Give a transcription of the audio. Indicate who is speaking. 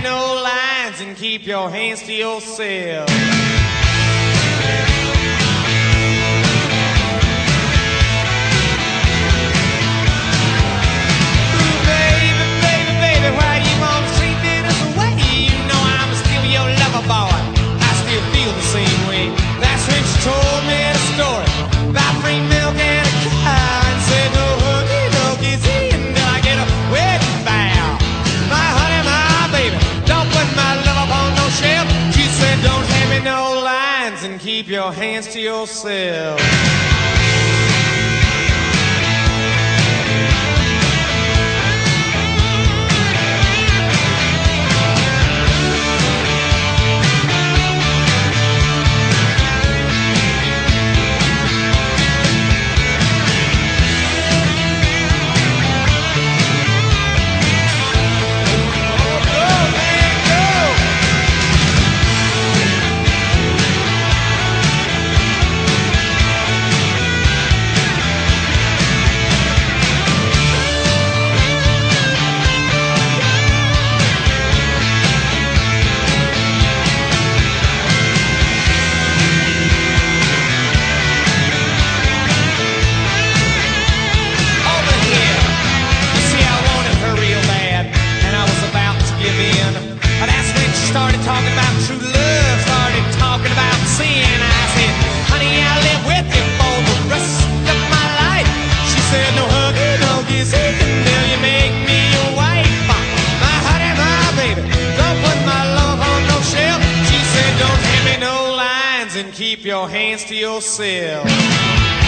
Speaker 1: me no lines and keep your hands to yourself. Told me a story about free milk and a cow and said no hooky dokies until I get a wedding vow. My honey, my baby, don't put my love up on no shelf. She said don't hand me no lines and keep your hands to yourself. Started talking about true love, started talking about sin. I said, honey, I'll live with you for the rest of my life. She said, no huggy, no kissing until you make me your wife. My honey, my baby, don't put my love on no shelf. She said, don't hand me no lines and keep your hands to yourself.